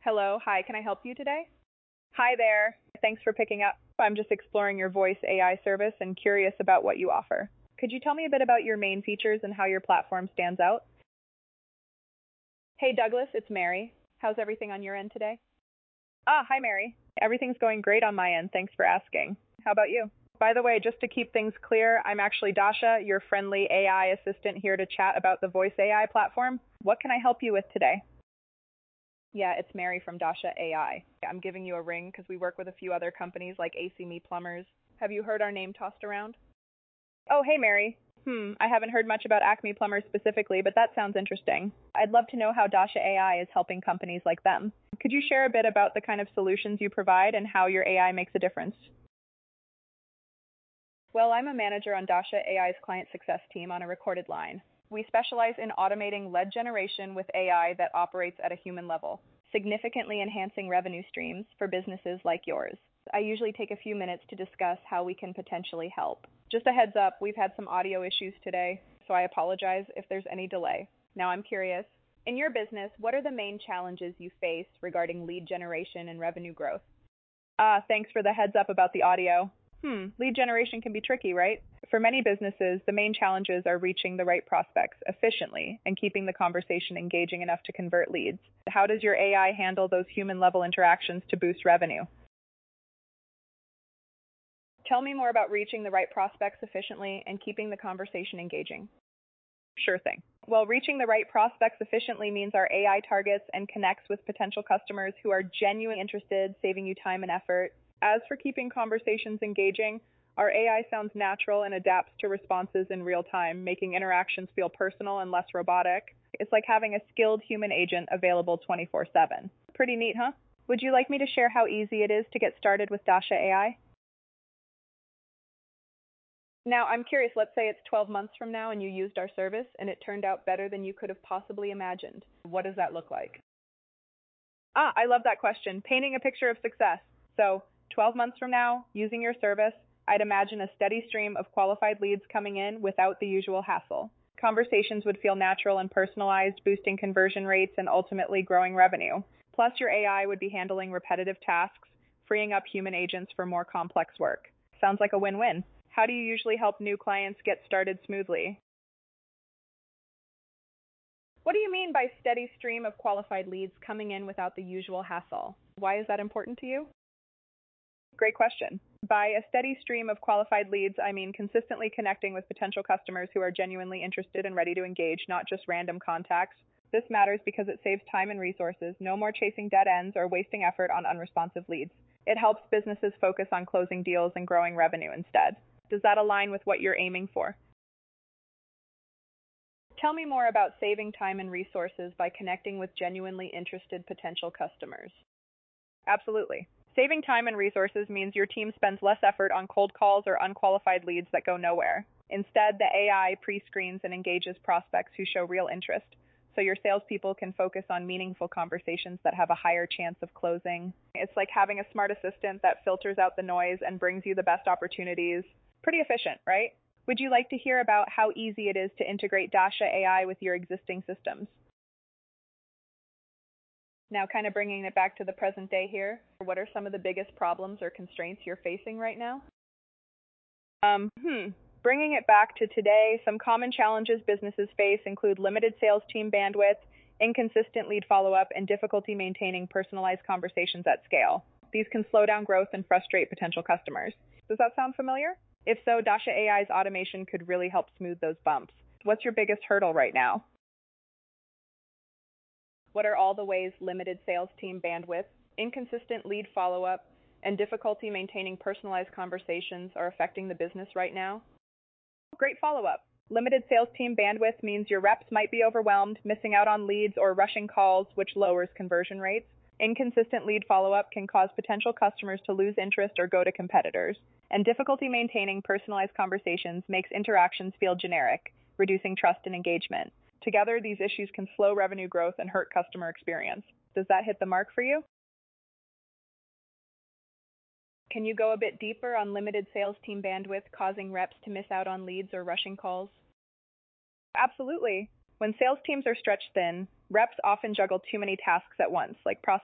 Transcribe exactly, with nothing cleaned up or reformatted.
Hello, hi, can I help you today? Hi there. Thanks for picking up. I'm just exploring your voice A I service and curious about what you offer. Could you tell me a bit about your main features and how your platform stands out? Hey Douglas, it's Mary. How's everything on your end today? Ah, hi Mary. Everything's going great on my end, thanks for asking. How about you? By the way, just to keep things clear, I'm actually Dasha, your friendly A I assistant here to chat about the voice A I platform. What can I help you with today? Yeah, it's Mary from Dasha A I. I'm giving you a ring because we work with a few other companies like A C M E Plumbers. Have you heard our name tossed around? Oh, hey Mary. Hmm, I haven't heard much about Acme Plumbers specifically, but that sounds interesting. I'd love to know how Dasha A I is helping companies like them. Could you share a bit about the kind of solutions you provide and how your A I makes a difference? Well, I'm a manager on Dasha A I's client success team on a recorded line. We specialize in automating lead generation with A I that operates at a human level, significantly enhancing revenue streams for businesses like yours. I usually take a few minutes to discuss how we can potentially help. Just a heads up, we've had some audio issues today, so I apologize if there's any delay. Now I'm curious, in your business, what are the main challenges you face regarding lead generation and revenue growth? Ah, thanks for the heads up about the audio. Hmm, lead generation can be tricky, right? For many businesses, the main challenges are reaching the right prospects efficiently and keeping the conversation engaging enough to convert leads. How does your A I handle those human-level interactions to boost revenue? Tell me more about reaching the right prospects efficiently and keeping the conversation engaging. Sure thing. Well, reaching the right prospects efficiently means our A I targets and connects with potential customers who are genuinely interested, saving you time and effort. As for keeping conversations engaging, our A I sounds natural and adapts to responses in real time, making interactions feel personal and less robotic. It's like having a skilled human agent available twenty-four seven. Pretty neat, huh? Would you like me to share how easy it is to get started with Dasha A I? Now, I'm curious, let's say it's twelve months from now and you used our service and it turned out better than you could have possibly imagined. What does that look like? Ah, I love that question. Painting a picture of success. So, twelve months from now, using your service, I'd imagine a steady stream of qualified leads coming in without the usual hassle. Conversations would feel natural and personalized, boosting conversion rates and ultimately growing revenue. Plus, your A I would be handling repetitive tasks, freeing up human agents for more complex work. Sounds like a win-win. How do you usually help new clients get started smoothly? What do you mean by steady stream of qualified leads coming in without the usual hassle? Why is that important to you? Great question. By a steady stream of qualified leads, I mean consistently connecting with potential customers who are genuinely interested and ready to engage, not just random contacts. This matters because it saves time and resources, no more chasing dead ends or wasting effort on unresponsive leads. It helps businesses focus on closing deals and growing revenue instead. Does that align with what you're aiming for? Tell me more about saving time and resources by connecting with genuinely interested potential customers. Absolutely. Saving time and resources means your team spends less effort on cold calls or unqualified leads that go nowhere. Instead, the A I pre-screens and engages prospects who show real interest, so your salespeople can focus on meaningful conversations that have a higher chance of closing. It's like having a smart assistant that filters out the noise and brings you the best opportunities. Pretty efficient, right? Would you like to hear about how easy it is to integrate Dasha A I with your existing systems? Now, kind of bringing it back to the present day here, what are some of the biggest problems or constraints you're facing right now? Um, hmm. Bringing it back to today, some common challenges businesses face include limited sales team bandwidth, inconsistent lead follow-up, and difficulty maintaining personalized conversations at scale. These can slow down growth and frustrate potential customers. Does that sound familiar? If so, Dasha A I's automation could really help smooth those bumps. What's your biggest hurdle right now? What are all the ways limited sales team bandwidth, inconsistent lead follow-up, and difficulty maintaining personalized conversations are affecting the business right now? Great follow-up. Limited sales team bandwidth means your reps might be overwhelmed, missing out on leads, or rushing calls, which lowers conversion rates. Inconsistent lead follow-up can cause potential customers to lose interest or go to competitors. And difficulty maintaining personalized conversations makes interactions feel generic, reducing trust and engagement. Together, these issues can slow revenue growth and hurt customer experience. Does that hit the mark for you? Can you go a bit deeper on limited sales team bandwidth causing reps to miss out on leads or rushing calls? Absolutely. When sales teams are stretched thin, reps often juggle too many tasks at once, like prospecting.